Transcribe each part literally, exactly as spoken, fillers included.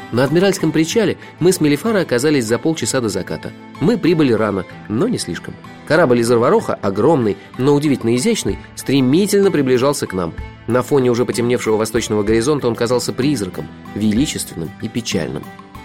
На Адмиральском причале мы с Мелифаро оказались за полчаса до заката. Мы прибыли рано, но не слишком. Корабль из Арвароха, огромный, но удивительно изящный, стремительно приближался к нам. На фоне уже потемневшего восточного горизонта он казался призраком, величественным и печальным.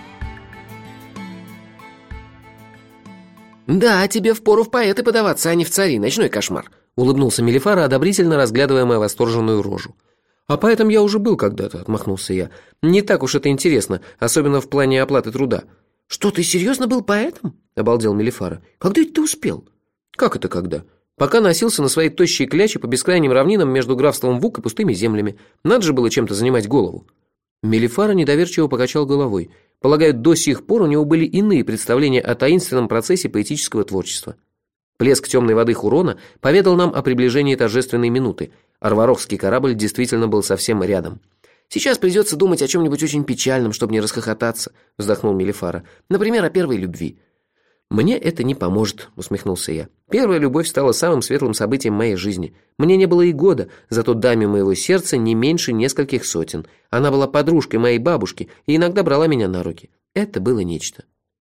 «Да, тебе впору в поэты подаваться, а не в цари, ночной кошмар», — улыбнулся Мелифаро, одобрительно разглядывая мою восторженную рожу. «А поэтом я уже был когда-то», — отмахнулся я. «Не так уж это интересно, особенно в плане оплаты труда». «Что, ты серьезно был поэтом?» — обалдел Мелифаро. «Когда это ты успел?» «Как это когда?» «Пока носился на своей тощей кляче по бескрайним равнинам между графством Вук и пустыми землями. Надо же было чем-то занимать голову». Мелифаро недоверчиво покачал головой. Полагаю, до сих пор у него были иные представления о таинственном процессе поэтического творчества. Плеск темной воды Хурона поведал нам о приближении торжественной минуты. Арварохский корабль действительно был совсем рядом. «Сейчас придется думать о чем-нибудь очень печальном, чтобы не расхохотаться», — вздохнул Мелифаро. «Например, о первой любви». «Мне это не поможет», — усмехнулся я. «Первая любовь стала самым светлым событием моей жизни. Мне не было и года, зато даме моего сердца не меньше нескольких сотен. Она была подружкой моей бабушки и иногда брала меня на руки. Это было нечто».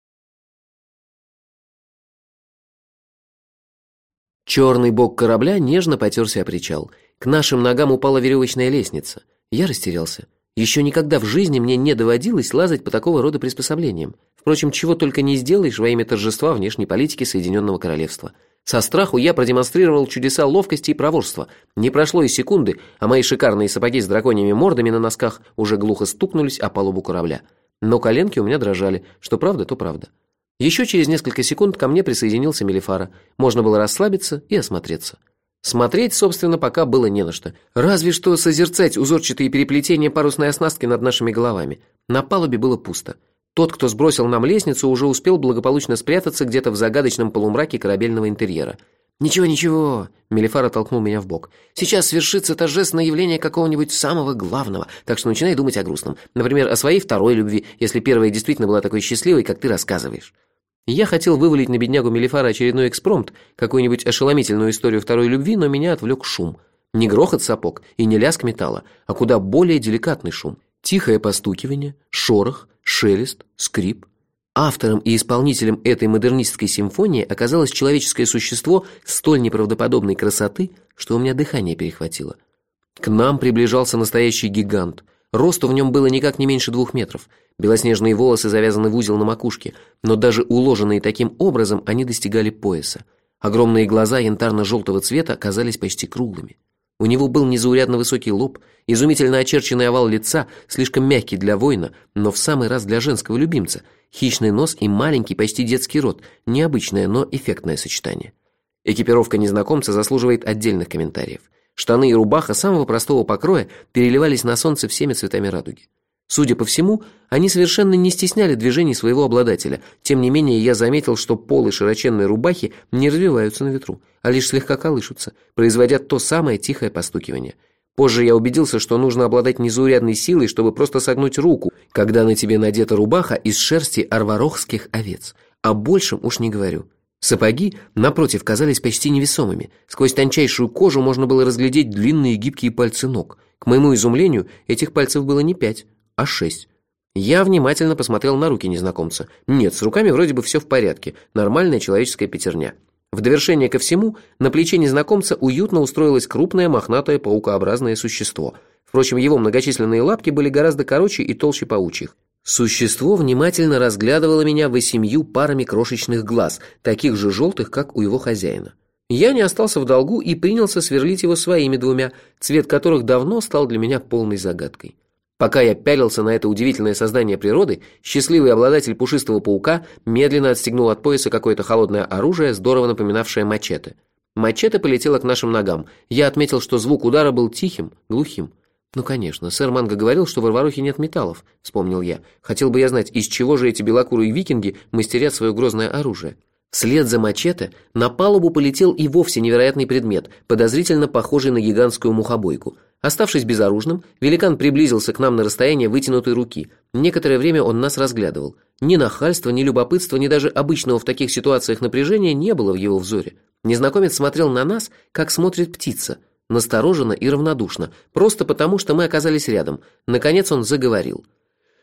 Черный бок корабля нежно потерся о причал. К нашим ногам упала веревочная лестница. Я растерялся. Еще никогда в жизни мне не доводилось лазать по такого рода приспособлениям. Впрочем, чего только не сделаешь во имя торжества внешней политики Соединенного Королевства. Со страху я продемонстрировал чудеса ловкости и проворства. Не прошло и секунды, а мои шикарные сапоги с драконьими мордами на носках уже глухо стукнулись о палубу корабля. Но коленки у меня дрожали, что правда, то правда. Еще через несколько секунд ко мне присоединился Мелифаро. Можно было расслабиться и осмотреться. Смотреть, собственно, пока было не на что. Разве что созерцать узорчатые переплетения парусной оснастки над нашими головами. На палубе было пусто. Тот, кто сбросил нам лестницу, уже успел благополучно спрятаться где-то в загадочном полумраке корабельного интерьера. «Ничего, ничего», — Мелифаро толкнул меня в бок. «Сейчас свершится торжественное явление какого-нибудь самого главного, так что начинай думать о грустном. Например, о своей второй любви, если первая действительно была такой счастливой, как ты рассказываешь». Я хотел вывалить на беднягу Мелифаро очередной экспромт, какую-нибудь ошеломительную историю второй любви, но меня отвлек шум. Не грохот сапог и не лязг металла, а куда более деликатный шум. Тихое постукивание, шорох, шелест, скрип. Автором и исполнителем этой модернистской симфонии оказалось человеческое существо столь неправдоподобной красоты, что у меня дыхание перехватило. К нам приближался настоящий гигант. Росту в нем было никак не меньше двух метров. Белоснежные волосы завязаны в узел на макушке, но даже уложенные таким образом они достигали пояса. Огромные глаза янтарно-желтого цвета оказались почти круглыми. У него был незаурядно высокий лоб, изумительно очерченный овал лица, слишком мягкий для воина, но в самый раз для женского любимца, хищный нос и маленький, почти детский рот, необычное, но эффектное сочетание. Экипировка незнакомца заслуживает отдельных комментариев. Штаны и рубаха самого простого покроя переливались на солнце всеми цветами радуги. Судя по всему, они совершенно не стесняли движений своего обладателя. Тем не менее, я заметил, что полы широченной рубахи не развиваются на ветру, а лишь слегка колышутся, производя то самое тихое постукивание. Позже я убедился, что нужно обладать незаурядной силой, чтобы просто согнуть руку, когда на тебе надета рубаха из шерсти арварохских овец. О большем уж не говорю. Сапоги, напротив, казались почти невесомыми. Сквозь тончайшую кожу можно было разглядеть длинные гибкие пальцы ног. К моему изумлению, этих пальцев было не пять, а шесть. Я внимательно посмотрел на руки незнакомца. Нет, с руками вроде бы все в порядке, нормальная человеческая пятерня. В довершение ко всему, на плече незнакомца уютно устроилось крупное мохнатое паукообразное существо. Впрочем, его многочисленные лапки были гораздо короче и толще паучьих. Существо внимательно разглядывало меня восемью парами крошечных глаз, таких же желтых, как у его хозяина. Я не остался в долгу и принялся сверлить его своими двумя, цвет которых давно стал для меня полной загадкой. Пока я пялился на это удивительное создание природы, счастливый обладатель пушистого паука медленно отстегнул от пояса какое-то холодное оружие, здорово напоминавшее мачете. Мачете полетело к нашим ногам. Я отметил, что звук удара был тихим, глухим. «Ну, конечно, сэр Манго говорил, что в Арварохе нет металлов», — вспомнил я. «Хотел бы я знать, из чего же эти белокурые викинги мастерят свое грозное оружие». Вслед за мачете на палубу полетел и вовсе невероятный предмет, подозрительно похожий на гигантскую мухобойку. Оставшись безоружным, великан приблизился к нам на расстояние вытянутой руки. Некоторое время он нас разглядывал. Ни нахальства, ни любопытства, ни даже обычного в таких ситуациях напряжения не было в его взоре. Незнакомец смотрел на нас, как смотрит птица, настороженно и равнодушно, просто потому, что мы оказались рядом. Наконец он заговорил.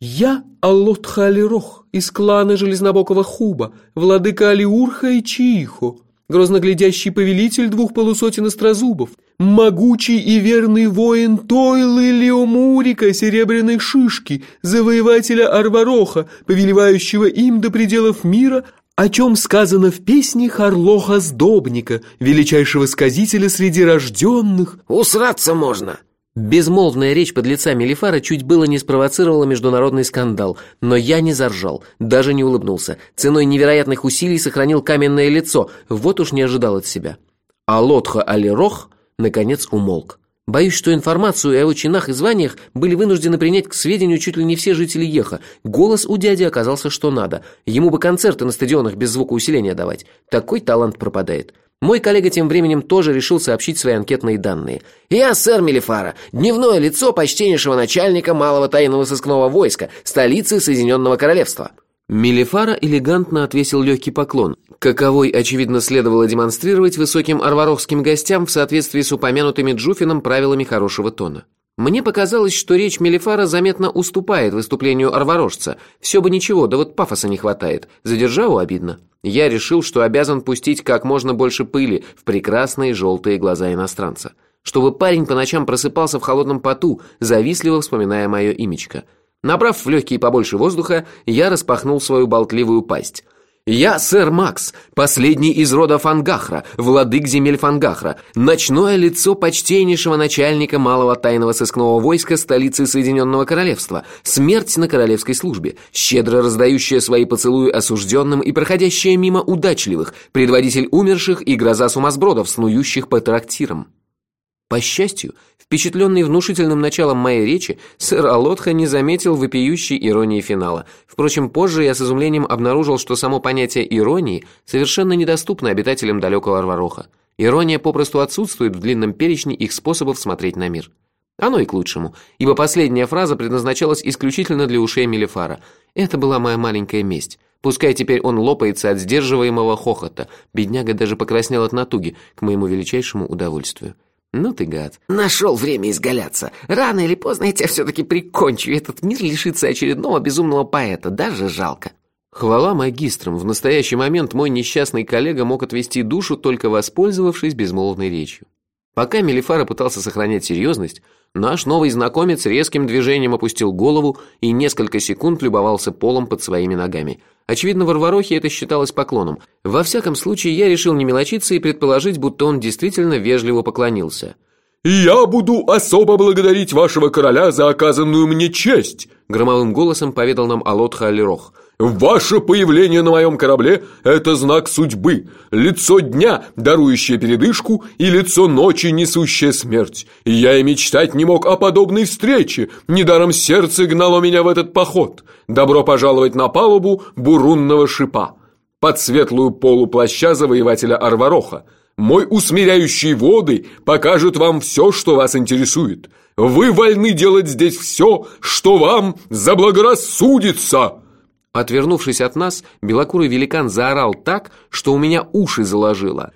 «Я Аллотха Алирох из клана Железнобокого Хуба, владыка Алиурха и Чихо, грозноглядящий повелитель двух полусотен острозубов, могучий и верный воин Тойлы Леомурика Серебряной Шишки, завоевателя Арвароха, повелевающего им до пределов мира, о чем сказано в песне Харлоха Сдобника, величайшего сказителя среди рожденных». «Усраться можно!» Безмолвная речь подлеца Мелифара чуть было не спровоцировала международный скандал, но я не заржал, даже не улыбнулся. Ценой невероятных усилий сохранил каменное лицо, вот уж не ожидал от себя. Алотха Алирох наконец умолк. Боюсь, что информацию о его чинах и званиях были вынуждены принять к сведению чуть ли не все жители Еха. Голос у дяди оказался что надо. Ему бы концерты на стадионах без звукоусиления давать. Такой талант пропадает. Мой коллега тем временем тоже решил сообщить свои анкетные данные. «Я сэр Мелифара, дневное лицо почтеннейшего начальника малого тайного сыскного войска, столицы Соединенного Королевства». Мелифара элегантно отвесил легкий поклон, каковой, очевидно, следовало демонстрировать высоким арварохским гостям в соответствии с упомянутыми Джуфином правилами хорошего тона. Мне показалось, что речь Мелифара заметно уступает выступлению арварожца. Все бы ничего, да вот пафоса не хватает. За державу обидно. Я решил, что обязан пустить как можно больше пыли в прекрасные желтые глаза иностранца, чтобы парень по ночам просыпался в холодном поту, завистливо вспоминая мое имечко. Набрав в легкие побольше воздуха, я распахнул свою болтливую пасть. «Я сэр Макс, последний из рода Фангахра, владык земель Фангахра, ночное лицо почтеннейшего начальника малого тайного сыскного войска столицы Соединенного Королевства, смерть на королевской службе, щедро раздающая свои поцелуи осужденным и проходящая мимо удачливых, предводитель умерших и гроза сумасбродов, снующих по трактирам». По счастью, впечатленный внушительным началом моей речи, сэр Алотха не заметил вопиющей иронии финала. Впрочем, позже я с изумлением обнаружил, что само понятие иронии совершенно недоступно обитателям далекого Арвароха. Ирония попросту отсутствует в длинном перечне их способов смотреть на мир. Оно и к лучшему, ибо последняя фраза предназначалась исключительно для ушей Мелифара. Это была моя маленькая месть. Пускай теперь он лопается от сдерживаемого хохота. Бедняга даже покраснел от натуги, к моему величайшему удовольствию. «Ну ты гад». «Нашел время изгаляться. Рано или поздно я тебя все-таки прикончу, и этот мир лишится очередного безумного поэта. Даже жалко». Хвала магистрам, в настоящий момент мой несчастный коллега мог отвести душу, только воспользовавшись безмолвной речью. Пока Мелифара пытался сохранять серьезность, наш новый знакомец резким движением опустил голову и несколько секунд любовался полом под своими ногами. Очевидно, в Арварохе это считалось поклоном. Во всяком случае, я решил не мелочиться и предположить, будто он действительно вежливо поклонился. «Я буду особо благодарить вашего короля за оказанную мне честь», громовым голосом поведал нам Алотха Алирох. «Ваше появление на моем корабле – это знак судьбы, лицо дня, дарующее передышку, и лицо ночи, несущее смерть. Я и мечтать не мог о подобной встрече, недаром сердце гнало меня в этот поход. Добро пожаловать на палубу бурунного шипа, под светлую полу плаща завоевателя Арвароха. Мой усмиряющий воды покажет вам все, что вас интересует. Вы вольны делать здесь все, что вам заблагорассудится». Отвернувшись от нас, белокурый великан заорал так, что у меня уши заложило.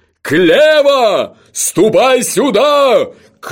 «Клева! Ступай сюда!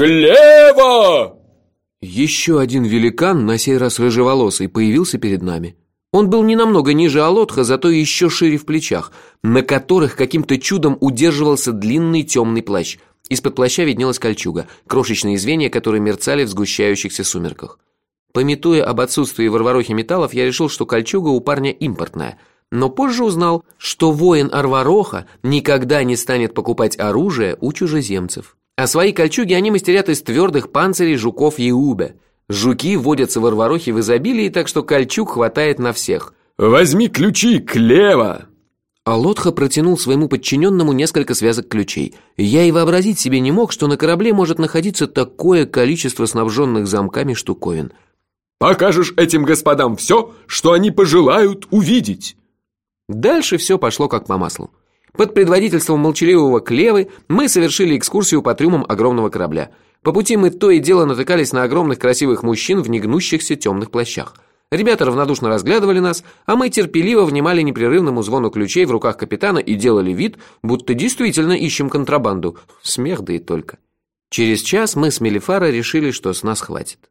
Клева!» Еще один великан, на сей раз рыжеволосый, появился перед нами. Он был не намного ниже Алотха, зато еще шире в плечах, на которых каким-то чудом удерживался длинный темный плащ. Из-под плаща виднелась кольчуга, крошечные звенья, которые мерцали в сгущающихся сумерках. Памятуя об отсутствии в Арварохе металлов, я решил, что кольчуга у парня импортная. Но позже узнал, что воин Арвароха никогда не станет покупать оружие у чужеземцев. А свои кольчуги они мастерят из твердых панцирей жуков Еубе. Жуки водятся в Арварохе в изобилии, так что кольчуг хватает на всех. «Возьми ключи, Клева!» Алотха протянул своему подчиненному несколько связок ключей. Я и вообразить себе не мог, что на корабле может находиться такое количество снабженных замками штуковин. «Покажешь этим господам все, что они пожелают увидеть». Дальше все пошло как по маслу. Под предводительством молчаливого Клевы мы совершили экскурсию по трюмам огромного корабля. По пути мы то и дело натыкались на огромных красивых мужчин в негнущихся темных плащах. Ребята равнодушно разглядывали нас, а мы терпеливо внимали непрерывному звону ключей в руках капитана и делали вид, будто действительно ищем контрабанду. Смех да и только. Через час мы с Мелифара решили, что с нас хватит.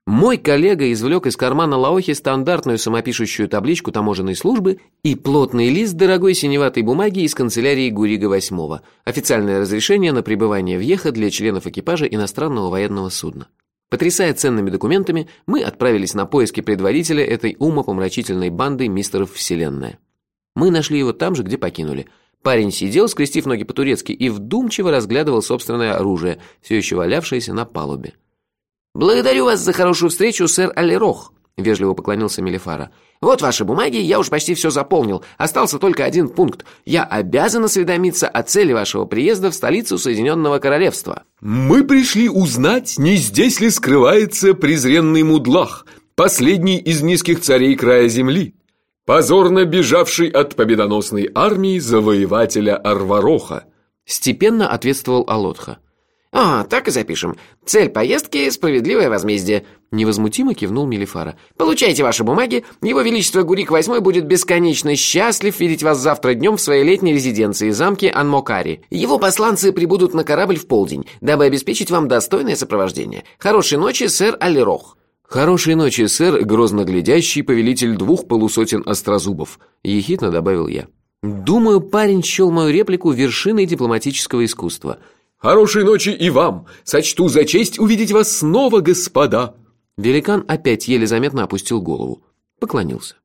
Мой коллега извлек из кармана Лаохи стандартную самопишущую табличку таможенной службы и плотный лист дорогой синеватой бумаги из канцелярии Гурига восьмого. Официальное разрешение на пребывание в Йеха для членов экипажа иностранного военного судна. Потрясая ценными документами, мы отправились на поиски предводителя этой умопомрачительной банды мистеров Вселенная. Мы нашли его там же, где покинули. Парень сидел, скрестив ноги по-турецки, и вдумчиво разглядывал собственное оружие, все еще валявшееся на палубе. «Благодарю вас за хорошую встречу, сэр Аллерох», — вежливо поклонился Мелифара. «Вот ваши бумаги, я уж почти все заполнил. Остался только один пункт. Я обязан осведомиться о цели вашего приезда в столицу Соединенного Королевства». «Мы пришли узнать, не здесь ли скрывается презренный Мудлах, последний из низких царей края земли, позорно бежавший от победоносной армии завоевателя Арвароха», — степенно ответствовал Алотха. «А, так и запишем. Цель поездки – справедливое возмездие», – невозмутимо кивнул Мелифара. «Получайте ваши бумаги. Его Величество Гурик восьмой будет бесконечно счастлив видеть вас завтра днем в своей летней резиденции, замке Анмокари. Его посланцы прибудут на корабль в полдень, дабы обеспечить вам достойное сопровождение. Хорошей ночи, сэр Аллерох». «Хорошей ночи, сэр, грозно глядящий повелитель двух полусотен острозубов», – ехидно добавил я. Думаю, парень счел мою реплику вершиной дипломатического искусства. «Хорошей ночи и вам! Сочту за честь увидеть вас снова, господа!» Великан опять еле заметно опустил голову. Поклонился.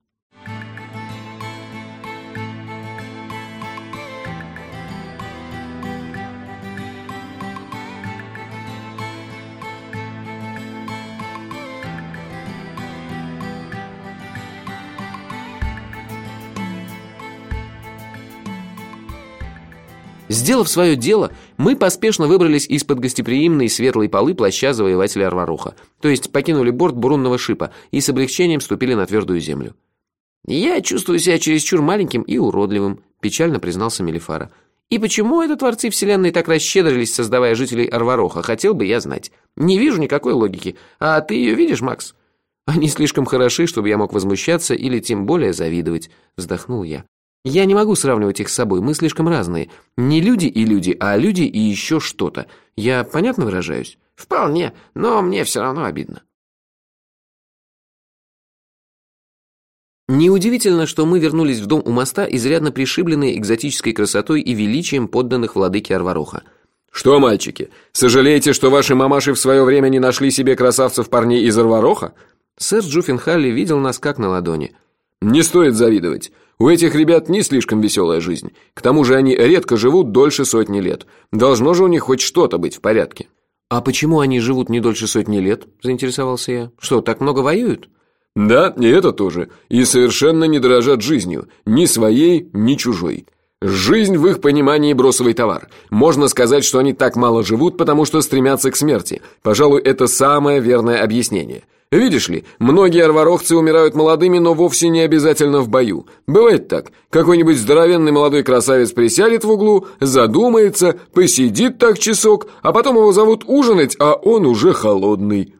Сделав свое дело, мы поспешно выбрались из-под гостеприимной светлой полы плаща завоевателя Арвароха, то есть покинули борт бурунного шипа и с облегчением ступили на твердую землю. «Я чувствую себя чересчур маленьким и уродливым», – печально признался Мелифара. «И почему это творцы вселенной так расщедрились, создавая жителей Арвароха, хотел бы я знать. Не вижу никакой логики. А ты ее видишь, Макс?» «Они слишком хороши, чтобы я мог возмущаться или тем более завидовать», – вздохнул я. «Я не могу сравнивать их с собой, мы слишком разные. Не люди и люди, а люди и еще что-то. Я понятно выражаюсь?» «Вполне, но мне все равно обидно». Неудивительно, что мы вернулись в дом у моста, изрядно пришибленные экзотической красотой и величием подданных владыки Арвароха. «Что, мальчики, сожалеете, что ваши мамаши в свое время не нашли себе красавцев-парней из Арвароха?» Сэр Джуффенхалли видел нас как на ладони. «Не стоит завидовать. У этих ребят не слишком веселая жизнь. К тому же они редко живут дольше сотни лет. Должно же у них хоть что-то быть в порядке». «А почему они живут не дольше сотни лет?» – заинтересовался я. «Что, так много воюют?» «Да, и это тоже. И совершенно не дорожат жизнью. Ни своей, ни чужой. Жизнь в их понимании бросовый товар. Можно сказать, что они так мало живут, потому что стремятся к смерти. Пожалуй, это самое верное объяснение. Видишь ли, многие арварохцы умирают молодыми, но вовсе не обязательно в бою. Бывает так. Какой-нибудь здоровенный молодой красавец присядет в углу, задумается, посидит так часок, а потом его зовут ужинать, а он уже холодный».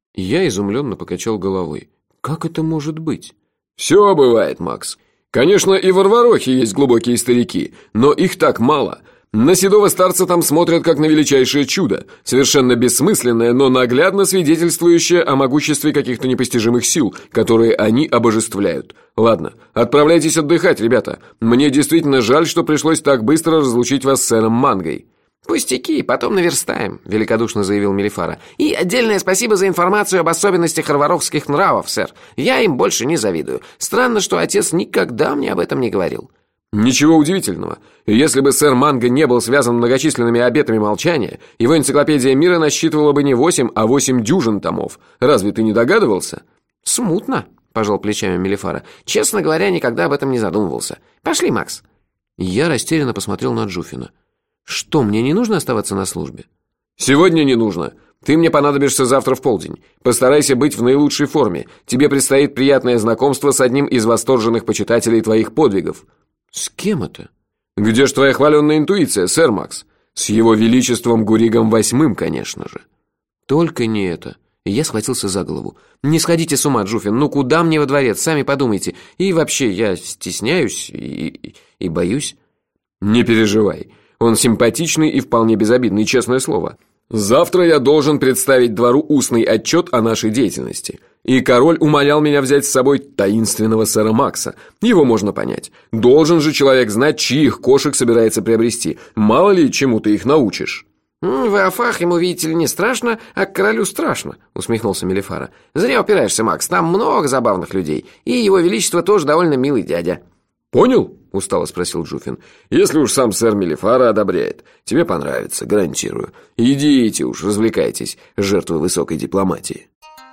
Я изумленно покачал головой. «Как это может быть?» «Все бывает, Макс. Конечно, и в Арварохе есть глубокие старики, но их так мало. На седого старца там смотрят как на величайшее чудо, совершенно бессмысленное, но наглядно свидетельствующее о могуществе каких-то непостижимых сил, которые они обожествляют. Ладно, отправляйтесь отдыхать, ребята. Мне действительно жаль, что пришлось так быстро разлучить вас с сэром Мангой». «Пустяки, потом наверстаем», – великодушно заявил Мелифара. «И отдельное спасибо за информацию об особенностях арварохских нравов, сэр. Я им больше не завидую. Странно, что отец никогда мне об этом не говорил». «Ничего удивительного. Если бы сэр Манго не был связан многочисленными обетами молчания, его энциклопедия мира насчитывала бы не восемь, а восемь дюжин томов. Разве ты не догадывался?» «Смутно», – пожал плечами Мелифара. «Честно говоря, никогда об этом не задумывался. Пошли, Макс». Я растерянно посмотрел на Джуффина. «Что, мне не нужно оставаться на службе?» «Сегодня не нужно. Ты мне понадобишься завтра в полдень. Постарайся быть в наилучшей форме. Тебе предстоит приятное знакомство с одним из восторженных почитателей твоих подвигов». «С кем это?» «Где ж твоя хваленная интуиция, сэр Макс? С его величеством Гуригом восьмым, конечно же». «Только не это». И я схватился за голову. «Не сходите с ума, Джуффин, ну куда мне во дворец, сами подумайте. И вообще, я стесняюсь и, и, и боюсь». «Не переживай. Он симпатичный и вполне безобидный, честное слово. Завтра я должен представить двору устный отчет о нашей деятельности. И король умолял меня взять с собой таинственного сэра Макса. Его можно понять. Должен же человек знать, чьих кошек собирается приобрести. Мало ли, чему ты их научишь». «В Афах ему, видите ли, не страшно, а к королю страшно», — усмехнулся Мелифара. «Зря упираешься, Макс, там много забавных людей. И его величество тоже довольно милый дядя». «Понял?» — устало спросил Джуфин. «Если уж сам сэр Мелифара одобряет, тебе понравится, гарантирую. Идите уж, развлекайтесь, жертвы высокой дипломатии».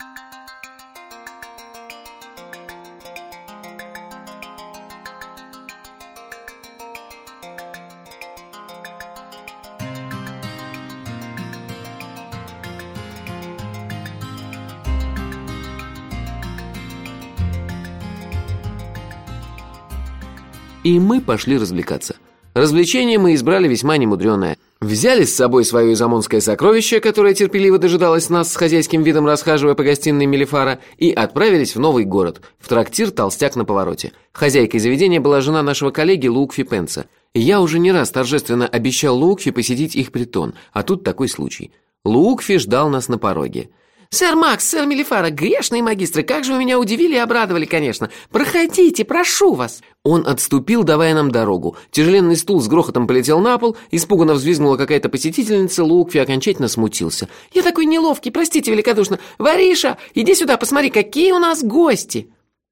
И мы пошли развлекаться. Развлечение мы избрали весьма немудреное. Взяли с собой свое изамонское сокровище, которое терпеливо дожидалось нас с хозяйским видом, расхаживая по гостиной Мелифара, и отправились в новый город, в трактир «Толстяк на повороте». Хозяйкой заведения была жена нашего коллеги Луукфи Пенса. Я уже не раз торжественно обещал Луукфи посетить их притон, а тут такой случай. Луукфи ждал нас на пороге. «Сэр Макс, сэр Мелифара, грешные магистры, как же вы меня удивили и обрадовали, конечно. Проходите, прошу вас». Он отступил, давая нам дорогу. Тяжеленный стул с грохотом полетел на пол, испуганно взвизгнула какая-то посетительница, Луукфи окончательно смутился. «Я такой неловкий, простите великодушно. Вариша, иди сюда, посмотри, какие у нас гости».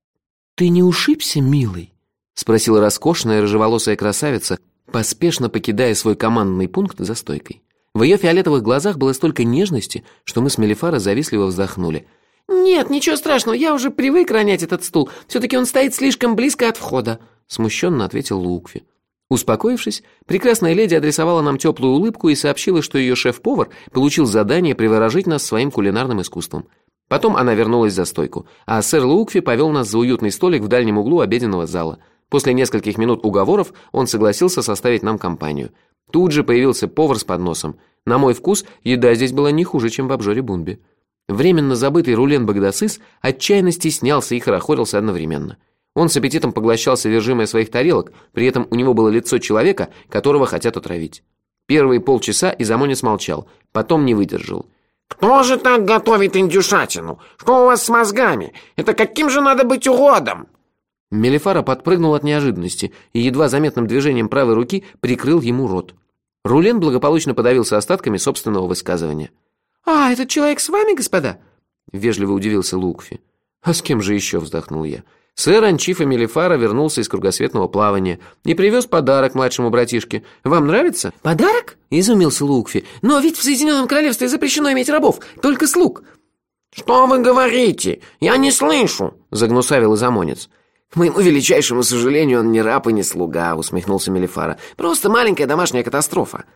«Ты не ушибся, милый?» — спросила роскошная рыжеволосая красавица, поспешно покидая свой командный пункт за стойкой. В ее фиолетовых глазах было столько нежности, что мы с Мелифара завистливо вздохнули. «Нет, ничего страшного, я уже привык ронять этот стул. Все-таки он стоит слишком близко от входа», — смущенно ответил Луукфи. Успокоившись, прекрасная леди адресовала нам теплую улыбку и сообщила, что ее шеф-повар получил задание приворожить нас своим кулинарным искусством. Потом она вернулась за стойку, а сэр Луукфи повел нас за уютный столик в дальнем углу обеденного зала. После нескольких минут уговоров он согласился составить нам компанию. Тут же появился повар с подносом. На мой вкус, еда здесь была не хуже, чем в обжоре Бунби. Временно забытый Рулен Багдасыс отчаянно стеснялся и хорохорился одновременно. Он с аппетитом поглощал содержимое своих тарелок, при этом у него было лицо человека, которого хотят отравить. Первые полчаса Изамонец молчал, потом не выдержал. «Кто же так готовит индюшатину? Что у вас с мозгами? Это каким же надо быть уродом?» Мелифара подпрыгнул от неожиданности и едва заметным движением правой руки прикрыл ему рот. Рулен благополучно подавился остатками собственного высказывания. «А, этот человек с вами, господа?» — вежливо удивился Луукфи. «А с кем же еще?» — вздохнул я. Сэр Анчифа Мелифара вернулся из кругосветного плавания и привез подарок младшему братишке. Вам нравится?» «Подарок?» — изумился Луукфи. «Но ведь в Соединенном Королевстве запрещено иметь рабов, только слуг». «Что вы говорите? Я не слышу!» — загнусавил Изамонец. «К моему величайшему сожалению, он не раб и не слуга», — усмехнулся Мелифара. «Просто маленькая домашняя катастрофа».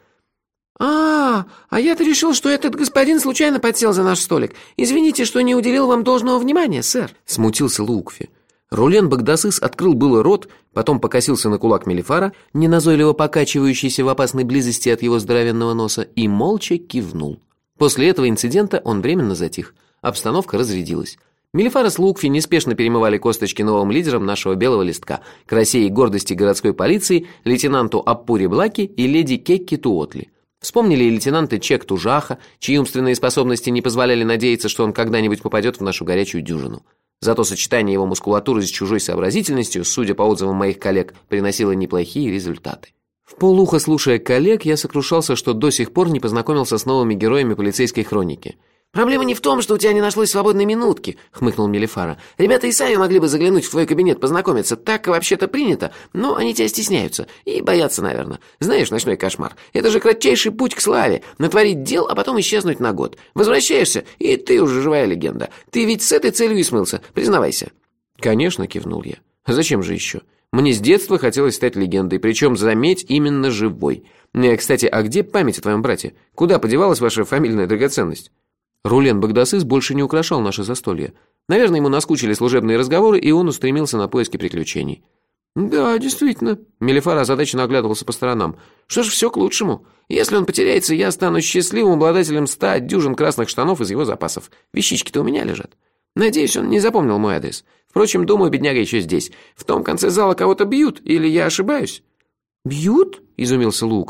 «А, а я-то решил, что этот господин случайно подсел за наш столик. Извините, что не уделил вам должного внимания, сэр», — смутился Луукфи. Рулен Багдасыс открыл было рот, потом покосился на кулак Мелифара, неназойливо покачивающийся в опасной близости от его здоровенного носа, и молча кивнул. После этого инцидента он временно затих. Обстановка разрядилась. Мелифара с Луукфи неспешно перемывали косточки новым лидерам нашего белого листка, к расе и гордости городской полиции, лейтенанту Аппури Блаки и леди Кекки Туотли. Вспомнили и лейтенанта Чек Тужаха, чьи умственные способности не позволяли надеяться, что он когда-нибудь попадет в нашу горячую дюжину. Зато сочетание его мускулатуры с чужой сообразительностью, судя по отзывам моих коллег, приносило неплохие результаты. Вполуха слушая коллег, я сокрушался, что до сих пор не познакомился с новыми героями полицейской хроники. «Проблема не в том, что у тебя не нашлось свободной минутки», — хмыкнул Мелифара. «Ребята и сами могли бы заглянуть в твой кабинет, познакомиться. Так вообще-то принято, но они тебя стесняются и боятся, наверное. Знаешь, ночной кошмар, это же кратчайший путь к славе. Натворить дел, а потом исчезнуть на год. Возвращаешься, и ты уже живая легенда. Ты ведь с этой целью и смылся, признавайся». «Конечно», — кивнул я. «Зачем же еще? Мне с детства хотелось стать легендой, причем, заметь, именно живой. Кстати, а где память о твоем брате? Куда подевалась ваша фамильная драгоценность?» Рулен Багдасыс больше не украшал наше застолье. Наверное, ему наскучили служебные разговоры, и он устремился на поиски приключений. «Да, действительно», — Мелифара озадаченно оглядывался по сторонам. «Что ж, все к лучшему. Если он потеряется, я стану счастливым обладателем ста дюжин красных штанов из его запасов. Вещички-то у меня лежат. Надеюсь, он не запомнил мой адрес. Впрочем, думаю, бедняга еще здесь. В том конце зала кого-то бьют, или я ошибаюсь?» «Бьют?» — изумился Луукфи.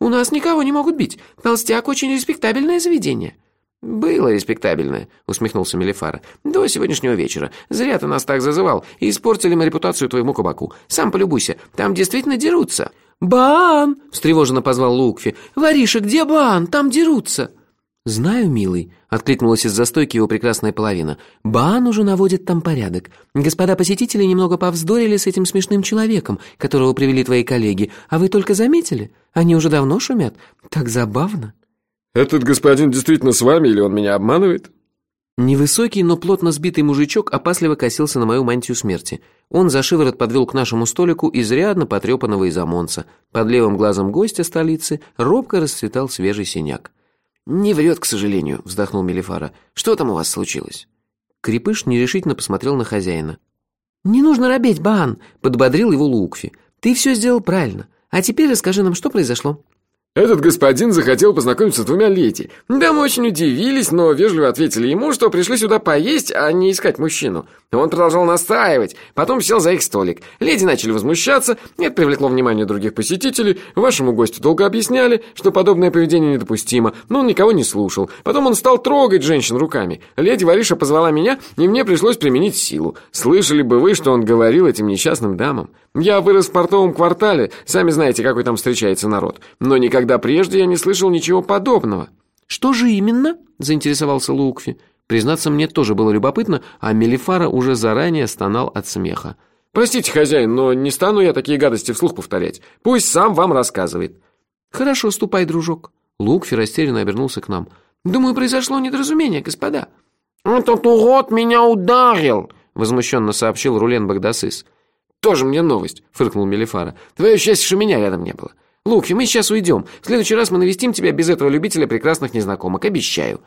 У нас никого не могут бить. Толстяк очень респектабельное заведение». «Было респектабельное», — усмехнулся Мелифара. «До сегодняшнего вечера. Зря ты нас так зазывал. И испортили мы репутацию твоему кабаку. Сам полюбуйся, там действительно дерутся». «Баан!» — встревоженно позвал Лукфи. «Воришка, где Баан? Там дерутся!» «Знаю, милый», — откликнулась из-за стойки его прекрасная половина. «Баан уже наводит там порядок. Господа посетители немного повздорили с этим смешным человеком, которого привели твои коллеги. А вы только заметили? Они уже давно шумят. Так забавно». «Этот господин действительно с вами или он меня обманывает?» Невысокий, но плотно сбитый мужичок опасливо косился на мою мантию смерти. Он за шиворот подвел к нашему столику изрядно потрепанного изомонца. Под левым глазом гостя столицы робко расцветал свежий синяк. «Не врет, к сожалению», — вздохнул Мелифара. «Что там у вас случилось?» Крепыш нерешительно посмотрел на хозяина. «Не нужно робеть, Баан», — подбодрил его Лукфи. «Ты все сделал правильно. А теперь расскажи нам, что произошло». «Этот господин захотел познакомиться с двумя леди. Да, мы очень удивились, но вежливо ответили ему, что пришли сюда поесть, а не искать мужчину. Он продолжал настаивать, потом сел за их столик. Леди начали возмущаться, это привлекло внимание других посетителей. Вашему гостю долго объясняли, что подобное поведение недопустимо, но он никого не слушал. Потом он стал трогать женщин руками. Леди Вариша позвала меня, и мне пришлось применить силу. Слышали бы вы, что он говорил этим несчастным дамам. Я вырос в портовом квартале, сами знаете, какой там встречается народ. Но никогда прежде я не слышал ничего подобного». «Что же именно?» – заинтересовался Лукфи. Признаться, мне тоже было любопытно, а Мелифара уже заранее стонал от смеха. «Простите, хозяин, но не стану я такие гадости вслух повторять. Пусть сам вам рассказывает». «Хорошо, ступай, дружок». Лукфи растерянно обернулся к нам. «Думаю, произошло недоразумение, господа». «Этот урод меня ударил», — возмущенно сообщил Рулен Багдасыс. «Тоже мне новость», — фыркнул Мелифара. «Твое счастье, что меня рядом не было. Лукфи, мы сейчас уйдем. В следующий раз мы навестим тебя без этого любителя прекрасных незнакомок, обещаю».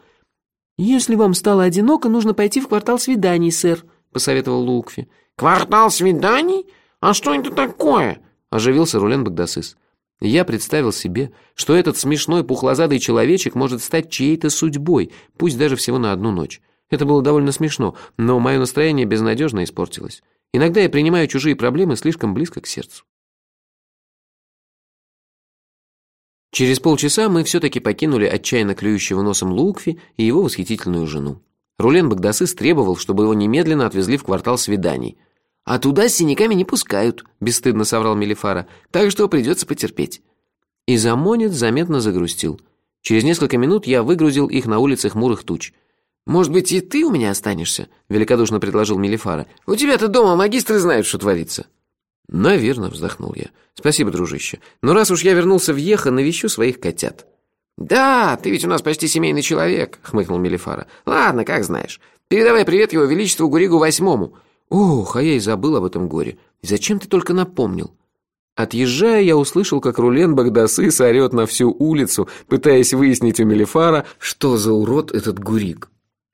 «Если вам стало одиноко, нужно пойти в квартал свиданий, сэр», — посоветовал Лукфи. «Квартал свиданий? А что это такое?» — оживился Рулен Багдасыс. Я представил себе, что этот смешной пухлозадый человечек может стать чьей-то судьбой, пусть даже всего на одну ночь. Это было довольно смешно, но мое настроение безнадежно испортилось. Иногда я принимаю чужие проблемы слишком близко к сердцу. Через полчаса мы все-таки покинули отчаянно клюющего носом Лукфи и его восхитительную жену. Рулен Багдасыс требовал, чтобы его немедленно отвезли в квартал свиданий. «А туда с синяками не пускают», — бесстыдно соврал Мелифара, «так что придется потерпеть». Изомонец заметно загрустил. Через несколько минут я выгрузил их на улице хмурых туч. «Может быть, и ты у меня останешься?» — великодушно предложил Мелифара. «У тебя-то дома магистры знают, что творится». «Наверно», — вздохнул я. «Спасибо, дружище. Но раз уж я вернулся в Еха, навещу своих котят». «Да, ты ведь у нас почти семейный человек», — хмыкнул Мелифара. «Ладно, как знаешь. Передавай привет его величеству Гуригу Восьмому». «Ох, а я и забыл об этом горе. Зачем ты только напомнил?» Отъезжая, я услышал, как Рулен Багдасыс орет на всю улицу, пытаясь выяснить у Мелифара, что за урод этот Гуриг.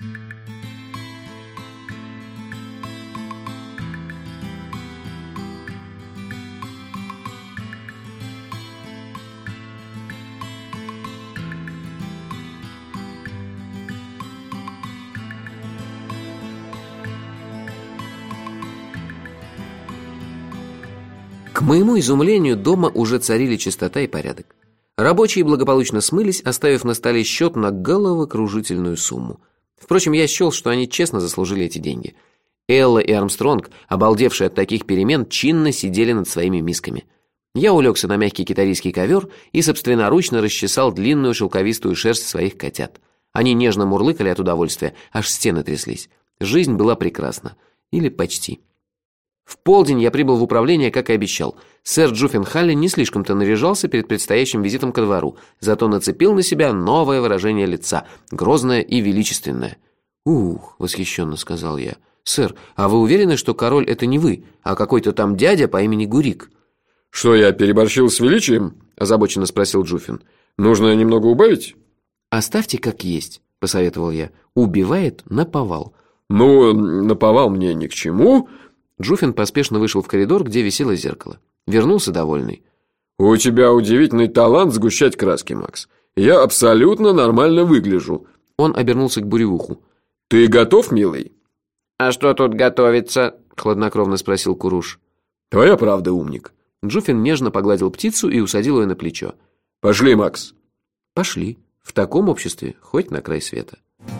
К моему изумлению, дома уже царили чистота и порядок. Рабочие благополучно смылись, оставив на столе счет на головокружительную сумму. Впрочем, я счел, что они честно заслужили эти деньги. Элла и Армстронг, обалдевшие от таких перемен, чинно сидели над своими мисками. Я улегся на мягкий китарийский ковер и собственноручно расчесал длинную шелковистую шерсть своих котят. Они нежно мурлыкали от удовольствия, аж стены тряслись. Жизнь была прекрасна. Или почти. В полдень я прибыл в управление, как и обещал. Сэр Джуффин Халли не слишком-то наряжался перед предстоящим визитом ко двору, зато нацепил на себя новое выражение лица, грозное и величественное. «Ух», — восхищенно сказал я, — «сэр, а вы уверены, что король — это не вы, а какой-то там дядя по имени Гуриг?» «Что, я переборщил с величием?» – озабоченно спросил Джуффин. «Нужно немного убавить?» «Оставьте как есть», – посоветовал я. «Убивает наповал». «Ну, наповал мне ни к чему». Джуффин поспешно вышел в коридор, где висело зеркало. Вернулся довольный. «У тебя удивительный талант сгущать краски, Макс. Я абсолютно нормально выгляжу». Он обернулся к Буревуху. «Ты готов, милый?» «А что тут готовится?» – хладнокровно спросил Куруш. «Твоя правда, умник». Джуффин нежно погладил птицу и усадил ее на плечо. Пошли, Макс. Пошли. В таком обществе хоть на край света.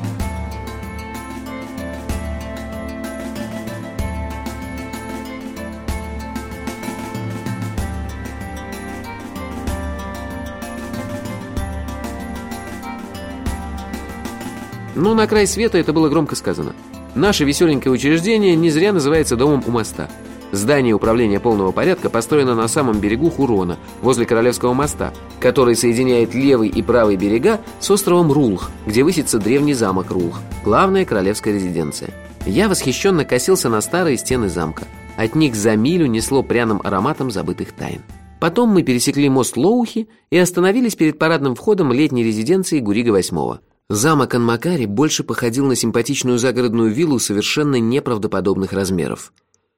Ну, на край света это было громко сказано. Наше веселенькое учреждение не зря называется домом у моста. Здание управления полного порядка построено на самом берегу Хурона, возле Королевского моста, который соединяет левый и правый берега с островом Рулх, где высится древний замок Рулх, главная королевская резиденция. Я восхищенно косился на старые стены замка. От них за милю несло пряным ароматом забытых тайн. Потом мы пересекли мост Лоухи и остановились перед парадным входом летней резиденции Гурига восьмого. Замок Анмакари больше походил на симпатичную загородную виллу совершенно неправдоподобных размеров.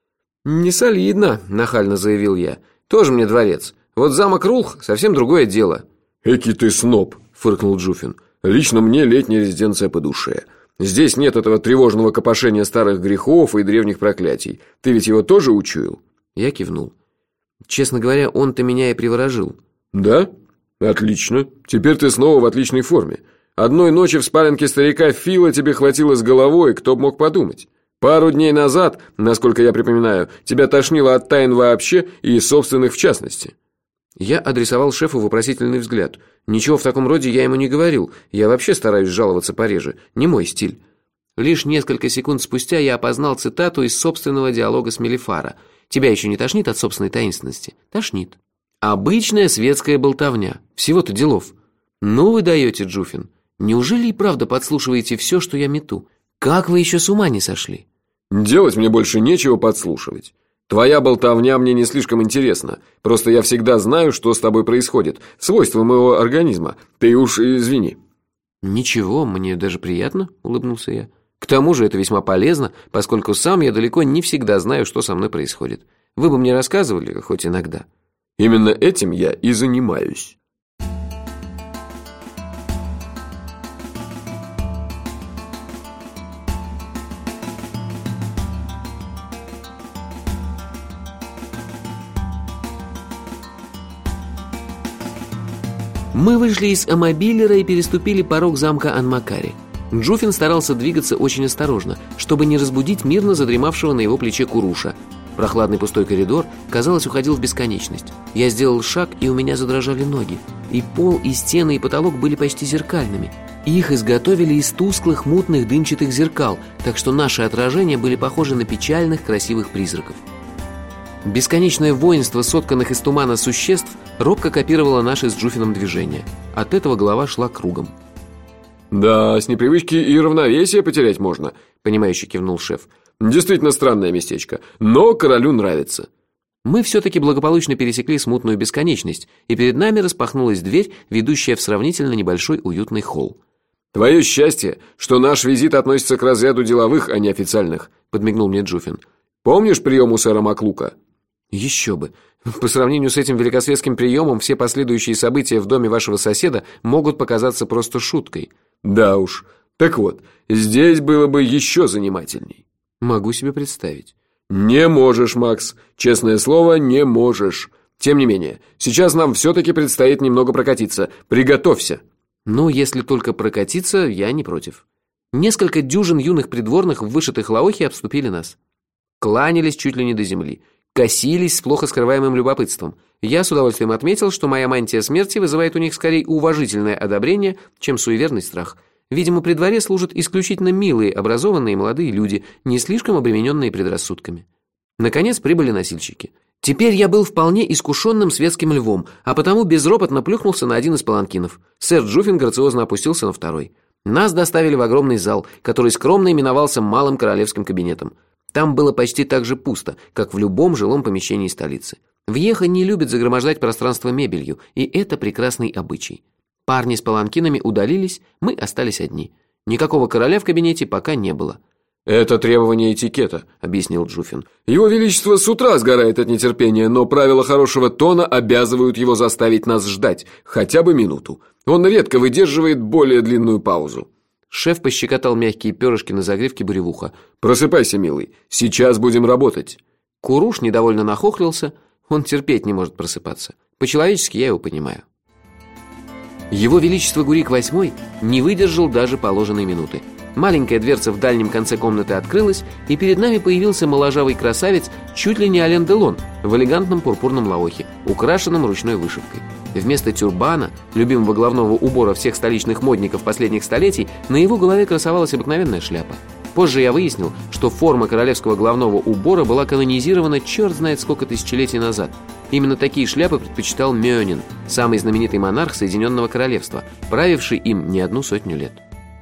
«Не солидно», – нахально заявил я. «Тоже мне дворец. Вот замок Рулх – совсем другое дело». «Эки ты сноб», – фыркнул Джуфин. «Лично мне летняя резиденция по душе. Здесь нет этого тревожного копошения старых грехов и древних проклятий. Ты ведь его тоже учуял?» Я кивнул. Честно говоря, он-то меня и приворожил. «Да? Отлично. Теперь ты снова в отличной форме. Одной ночи в спаленке старика Фила тебе хватило с головой, кто б мог подумать. Пару дней назад, насколько я припоминаю, тебя тошнило от тайн вообще и собственных в частности». Я адресовал шефу вопросительный взгляд. Ничего в таком роде я ему не говорил. Я вообще стараюсь жаловаться пореже. Не мой стиль. Лишь несколько секунд спустя я опознал цитату из собственного диалога с Мелифара. «Тебя еще не тошнит от собственной таинственности?» «Тошнит». Обычная светская болтовня. Всего-то делов. Ну вы даете, Джуфин. Неужели и правда подслушиваете все, что я мету? Как вы еще с ума не сошли? Делать мне больше нечего подслушивать. Твоя болтовня мне не слишком интересна. Просто я всегда знаю, что с тобой происходит. Свойства моего организма. Ты уж извини. Ничего, мне даже приятно, улыбнулся я. К тому же это весьма полезно, поскольку сам я далеко не всегда знаю, что со мной происходит. Вы бы мне рассказывали, хоть иногда. Именно этим я и занимаюсь. Мы вышли из амобилера и переступили порог замка Анмакари. Джуфин старался двигаться очень осторожно, чтобы не разбудить мирно задремавшего на его плече Куруша. Прохладный пустой коридор, казалось, уходил в бесконечность. Я сделал шаг, и у меня задрожали ноги. И пол, и стены, и потолок были почти зеркальными. Их изготовили из тусклых, мутных, дымчатых зеркал, так что наши отражения были похожи на печальных, красивых призраков. Бесконечное воинство сотканных из тумана существ робко копировало наши с Джуфином движения. От этого голова шла кругом. «Да, с непривычки и равновесие потерять можно», — понимающе кивнул шеф. «Действительно странное местечко, но королю нравится». Мы все-таки благополучно пересекли смутную бесконечность, и перед нами распахнулась дверь, ведущая в сравнительно небольшой уютный холл. «Твое счастье, что наш визит относится к разряду деловых, а не официальных», — подмигнул мне Джуфин. «Помнишь прием у сэра Маклука?» Еще бы. По сравнению с этим великосветским приемом, все последующие события в доме вашего соседа могут показаться просто шуткой. Да уж. Так вот, здесь было бы еще занимательней. Могу себе представить. Не можешь, Макс. Честное слово, не можешь. Тем не менее, сейчас нам все-таки предстоит немного прокатиться. Приготовься. Ну, если только прокатиться, я не против. Несколько дюжин юных придворных в вышитых лаохи обступили нас. Кланялись чуть ли не до земли. Косились с плохо скрываемым любопытством. Я с удовольствием отметил, что моя мантия смерти вызывает у них скорее уважительное одобрение, чем суеверный страх. Видимо, при дворе служат исключительно милые, образованные молодые люди, не слишком обремененные предрассудками. Наконец прибыли носильщики. Теперь я был вполне искушенным светским львом, а потому безропотно плюхнулся на один из паланкинов. Сэр Джуфин грациозно опустился на второй. Нас доставили в огромный зал, который скромно именовался Малым королевским кабинетом. Там было почти так же пусто, как в любом жилом помещении столицы. Вьеха не любит загромождать пространство мебелью, и это прекрасный обычай. Парни с паланкинами удалились, мы остались одни. Никакого короля в кабинете пока не было. «Это требование этикета», — объяснил Джуфин. «Его величество с утра сгорает от нетерпения, но правила хорошего тона обязывают его заставить нас ждать хотя бы минуту. Он редко выдерживает более длинную паузу». Шеф пощекотал мягкие перышки на загривке буревуха. «Просыпайся, милый, сейчас будем работать». Куруш недовольно нахохлился, он терпеть не может просыпаться. По-человечески я его понимаю. Его Величество Гурик восьмой не выдержал даже положенной минуты. Маленькая дверца в дальнем конце комнаты открылась, и перед нами появился моложавый красавец, чуть ли не Ален Делон, в элегантном пурпурном лаохе, украшенном ручной вышивкой. Вместо тюрбана, любимого головного убора всех столичных модников последних столетий, на его голове красовалась обыкновенная шляпа. Позже я выяснил, что форма королевского головного убора была канонизирована черт знает сколько тысячелетий назад. Именно такие шляпы предпочитал Мёнин, самый знаменитый монарх Соединенного Королевства, правивший им не одну сотню лет.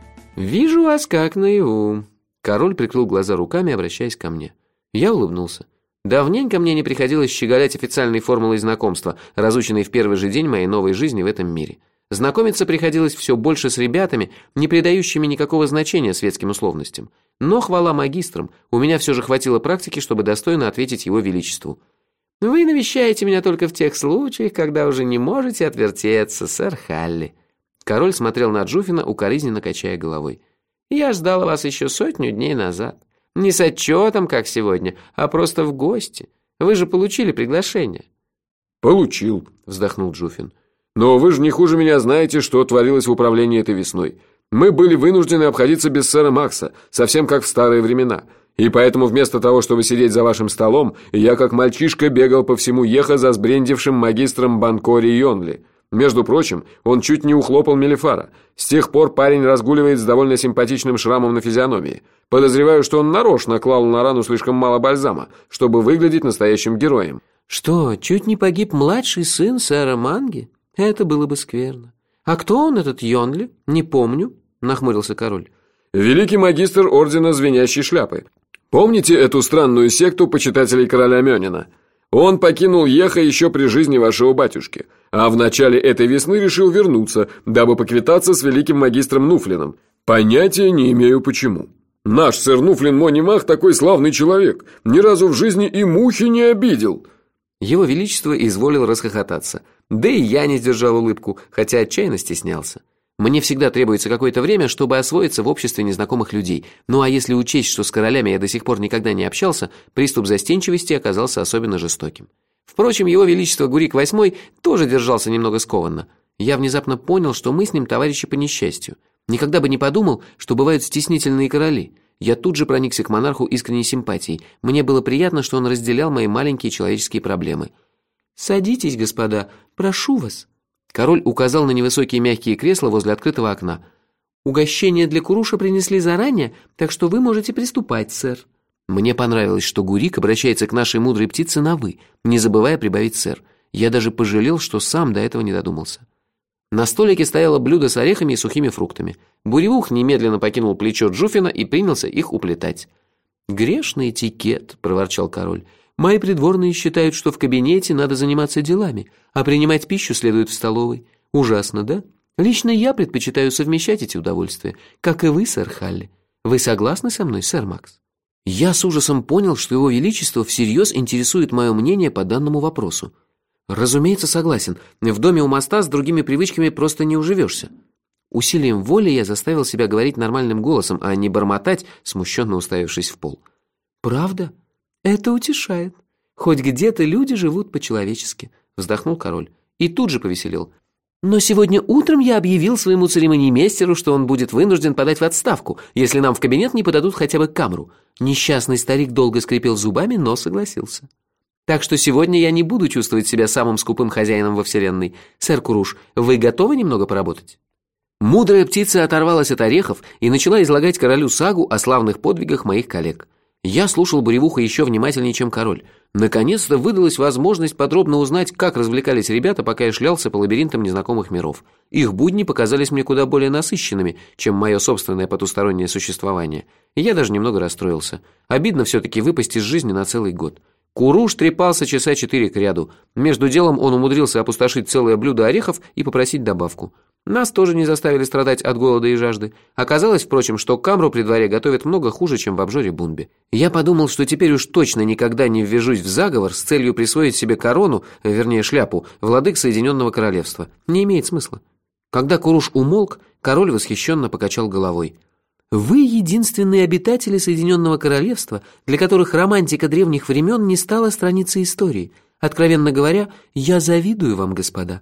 «Вижу вас как наяву». Король прикрыл глаза руками, обращаясь ко мне. Я улыбнулся. Давненько мне не приходилось щеголять официальной формулой знакомства, разученной в первый же день моей новой жизни в этом мире. Знакомиться приходилось все больше с ребятами, не придающими никакого значения светским условностям. Но, хвала магистрам, у меня все же хватило практики, чтобы достойно ответить его величеству. «Вы навещаете меня только в тех случаях, когда уже не можете отвертеться, сэр Халли». Король смотрел на Джуфина, укоризненно качая головой. «Я ждал вас еще сотню дней назад. Не с отчетом, как сегодня, а просто в гости. Вы же получили приглашение». «Получил», — вздохнул Джуфин. «Но вы же не хуже меня знаете, что творилось в управлении этой весной. Мы были вынуждены обходиться без сэра Макса, совсем как в старые времена. И поэтому вместо того, чтобы сидеть за вашим столом, я как мальчишка бегал по всему Еха за сбрендившим магистром Банкори Йонли. Между прочим, он чуть не ухлопал Мелифара. С тех пор парень разгуливает с довольно симпатичным шрамом на физиономии. Подозреваю, что он нарочно клал на рану слишком мало бальзама, чтобы выглядеть настоящим героем». «Что, чуть не погиб младший сын сэра Манги? Это было бы скверно. А кто он, этот Йонли? Не помню», — нахмурился король. «Великий магистр ордена Звенящей Шляпы. Помните эту странную секту почитателей короля Мёнина? Он покинул Еха еще при жизни вашего батюшки, а в начале этой весны решил вернуться, дабы поквитаться с великим магистром Нуфлином. Понятия не имею почему. Наш сэр Нуфлин Монимах такой славный человек, ни разу в жизни и мухи не обидел». Его Величество изволил расхохотаться. Да и я не сдержал улыбку, хотя отчаянно стеснялся. Мне всегда требуется какое-то время, чтобы освоиться в обществе незнакомых людей. Ну а если учесть, что с королями я до сих пор никогда не общался, приступ застенчивости оказался особенно жестоким. Впрочем, его Величество Гурик восьмой тоже держался немного скованно. Я внезапно понял, что мы с ним товарищи по несчастью. Никогда бы не подумал, что бывают стеснительные короли. Я тут же проникся к монарху искренней симпатией. Мне было приятно, что он разделял мои маленькие человеческие проблемы. «Садитесь, господа, прошу вас». Король указал на невысокие мягкие кресла возле открытого окна. «Угощение для Куруша принесли заранее, так что вы можете приступать, сэр». Мне понравилось, что Гурик обращается к нашей мудрой птице на «вы», не забывая прибавить «сэр». Я даже пожалел, что сам до этого не додумался. На столике стояло блюдо с орехами и сухими фруктами. Буревух немедленно покинул плечо Джуфина и принялся их уплетать. «Грешный этикет», — проворчал король. «Мои придворные считают, что в кабинете надо заниматься делами, а принимать пищу следует в столовой. Ужасно, да? Лично я предпочитаю совмещать эти удовольствия, как и вы, сэр Халли. Вы согласны со мной, сэр Макс?» Я с ужасом понял, что его величество всерьез интересует мое мнение по данному вопросу. «Разумеется, согласен. В доме у моста с другими привычками просто не уживешься». Усилием воли я заставил себя говорить нормальным голосом, а не бормотать, смущенно уставившись в пол. «Правда? Это утешает. Хоть где-то люди живут по-человечески», — вздохнул король. И тут же повеселел. «Но сегодня утром я объявил своему церемонимейстеру, что он будет вынужден подать в отставку, если нам в кабинет не подадут хотя бы камру. Несчастный старик долго скрипел зубами, но согласился. Так что сегодня я не буду чувствовать себя самым скупым хозяином во вселенной. Сэр Куруш, вы готовы немного поработать?» Мудрая птица оторвалась от орехов и начала излагать королю сагу о славных подвигах моих коллег. Я слушал Буревуха еще внимательнее, чем король. Наконец-то выдалась возможность подробно узнать, как развлекались ребята, пока я шлялся по лабиринтам незнакомых миров. Их будни показались мне куда более насыщенными, чем мое собственное потустороннее существование. И я даже немного расстроился. Обидно все-таки выпасть из жизни на целый год. Куруш трепался часа четыре кряду. Между делом он умудрился опустошить целое блюдо орехов и попросить добавку. Нас тоже не заставили страдать от голода и жажды. Оказалось, впрочем, что камру при дворе готовят много хуже, чем в обжоре Бунби. Я подумал, что теперь уж точно никогда не ввяжусь в заговор с целью присвоить себе корону, вернее шляпу, владык Соединенного Королевства. Не имеет смысла. Когда Куруш умолк, король восхищенно покачал головой. «Вы единственные обитатели Соединенного Королевства, для которых романтика древних времен не стала страницей истории. Откровенно говоря, я завидую вам, господа».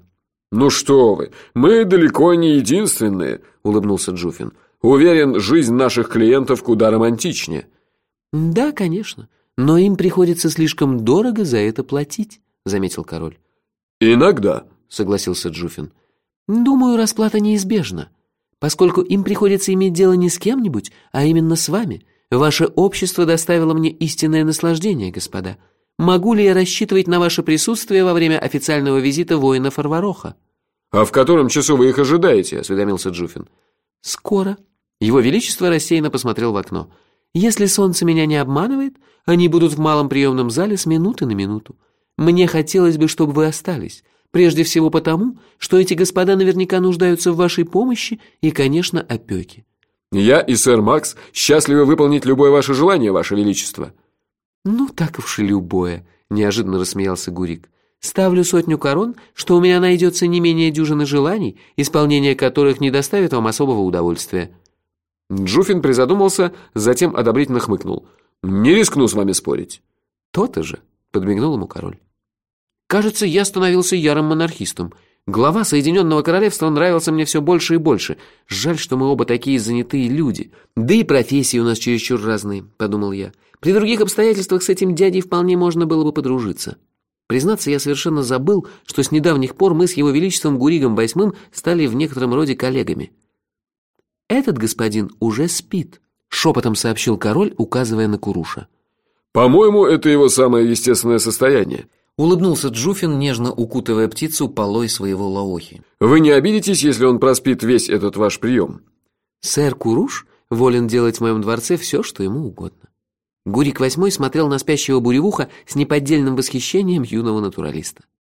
«Ну что вы, мы далеко не единственные», – улыбнулся Джуфин. «Уверен, жизнь наших клиентов куда романтичнее». «Да, конечно, но им приходится слишком дорого за это платить», – заметил король. «Иногда», – согласился Джуфин. «Думаю, расплата неизбежна, поскольку им приходится иметь дело не с кем-нибудь, а именно с вами. Ваше общество доставило мне истинное наслаждение, господа. Могу ли я рассчитывать на ваше присутствие во время официального визита воинов Арвароха?» «А в котором часу вы их ожидаете?» – осведомился Джуфин. «Скоро». Его Величество рассеянно посмотрел в окно. «Если солнце меня не обманывает, они будут в малом приемном зале с минуты на минуту. Мне хотелось бы, чтобы вы остались, прежде всего потому, что эти господа наверняка нуждаются в вашей помощи и, конечно, опеке». «Я и сэр Макс счастливы выполнить любое ваше желание, ваше величество». «Ну, так уж и любое», – неожиданно рассмеялся Гурик. «Ставлю сотню корон, что у меня найдется не менее дюжины желаний, исполнение которых не доставит вам особого удовольствия». Джуфин призадумался, затем одобрительно хмыкнул. «Не рискну с вами спорить». «То-то же», – подмигнул ему король. «Кажется, я становился ярым монархистом. Глава Соединенного Королевства нравился мне все больше и больше. Жаль, что мы оба такие занятые люди. Да и профессии у нас чересчур разные», – подумал я. «При других обстоятельствах с этим дядей вполне можно было бы подружиться». Признаться, я совершенно забыл, что с недавних пор мы с его величеством Гуригом Восьмым стали в некотором роде коллегами. «Этот господин уже спит», – шепотом сообщил король, указывая на Куруша. «По-моему, это его самое естественное состояние», – улыбнулся Джуфин, нежно укутывая птицу полой своего лаохи. «Вы не обидитесь, если он проспит весь этот ваш прием?» «Сэр Куруш волен делать в моем дворце все, что ему угодно». Гурик Восьмой смотрел на спящего буревуха с неподдельным восхищением юного натуралиста.